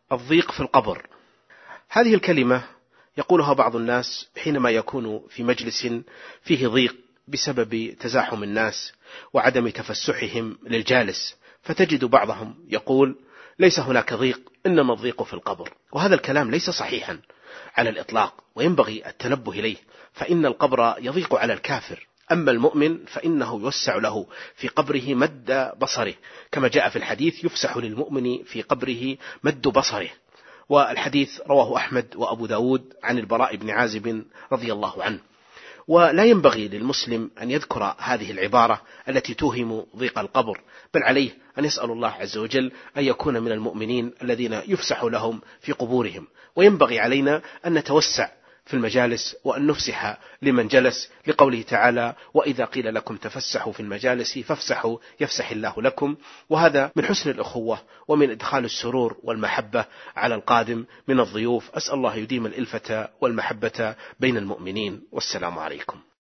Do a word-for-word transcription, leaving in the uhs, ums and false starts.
الضيق في القبر. هذه الكلمة يقولها بعض الناس حينما يكون في مجلس فيه ضيق بسبب تزاحم الناس وعدم تفسحهم للجالس، فتجد بعضهم يقول ليس هناك ضيق، إنما الضيق في القبر. وهذا الكلام ليس صحيحا على الإطلاق، وينبغي التنبه إليه، فإن القبر يضيق على الكافر، أما المؤمن فإنه يوسع له في قبره مد بصره، كما جاء في الحديث يفسح للمؤمن في قبره مد بصره. والحديث رواه أحمد وأبو داود عن البراء بن عازب رضي الله عنه. ولا ينبغي للمسلم أن يذكر هذه العبارة التي توهم ضيق القبر، بل عليه أن يسأل الله عز وجل أن يكون من المؤمنين الذين يفسح لهم في قبورهم. وينبغي علينا أن نتوسع في المجالس وأن نفسح لمن جلس، لقوله تعالى وإذا قيل لكم تفسحوا في المجالس فافسحوا يفسح الله لكم. وهذا من حسن الأخوة ومن إدخال السرور والمحبة على القادم من الضيوف. أسأل الله يديم الإلفة والمحبة بين المؤمنين، والسلام عليكم.